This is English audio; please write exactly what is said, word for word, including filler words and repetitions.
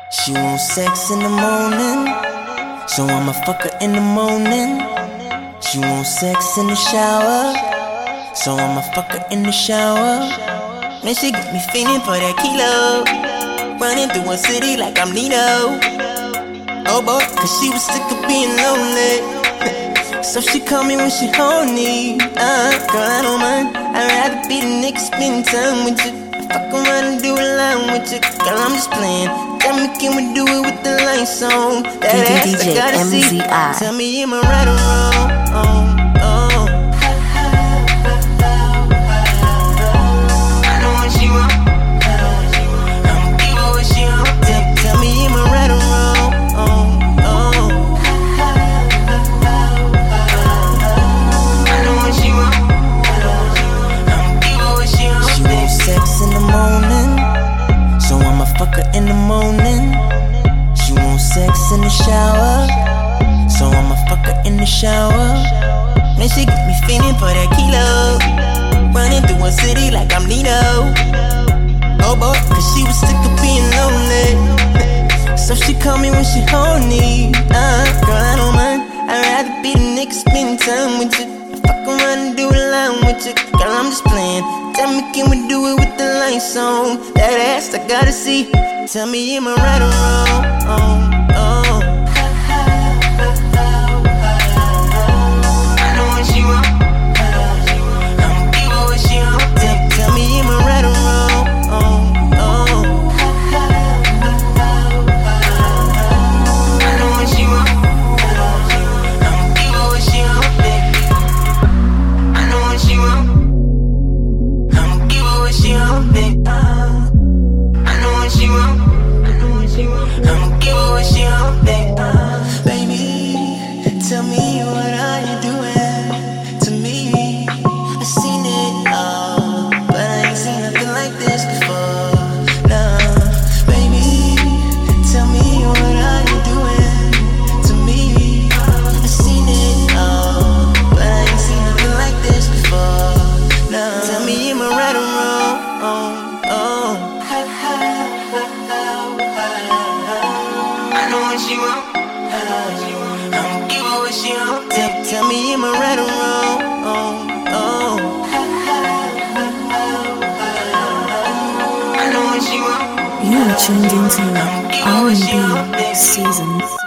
She wants sex in the morning, so I'ma fuck her in the morning. She wants sex in the shower, so I'ma fuck her in the shower. Man, she got me feeling for that kilo, running through a city like I'm Nino. Oh boy, cause she was sick of being lonely, so she call me when she horny. Uh, girl, I don't mind, I'd rather be the nigga spending time with you. Fuck around and do a line with you. Girl, I'm just playing. Tell me, can we do it with the lights on? That ass I gotta see. Tell me, am I right or wrong? Oh, oh. I know what she want. I'ma give her what she want. Tell, tell me, am I right or wrong? Oh, oh. I know what she want. I'ma give her what she want. She wants sex in the morning, so I'ma fuck her in the morning. She wants sex in the shower, so I'ma fuck her in the shower. Man, she got me feeling for that kilo, running through a city like I'm Nino. Oh boy, cause she was sick of being lonely, so she call me when she horny. Uh, girl, I don't mind, I'd rather be the nigga spending time with you. Fuck around and do a line with you. Girl, I'm just playing. Tell me, can we do it with the lights on? That ass I gotta see. Tell me, am I right or wrong? Oh, oh. I know what she want. I'ma give her what she want. Tell, tell me, am I right or wrong? Oh, oh. I know what she want. I'ma give her what she want, baby. I know what she want. I'ma give her what she want, baby. I know what she want. I'ma give her what she want, baby. Baby, tell me, what are you doing to me? I seen it all, but I ain't seen nothing like this before. Nah, baby, tell me, what are you doing to me? I seen it all, but I ain't seen nothing like this before. Nah, tell me, am I right or wrong? Oh, oh. I know what she want. I'ma give her what she want. Tell, tell me, am I right or wrong? Oh, oh. I know what she want. You are tuned into R and B Seasons.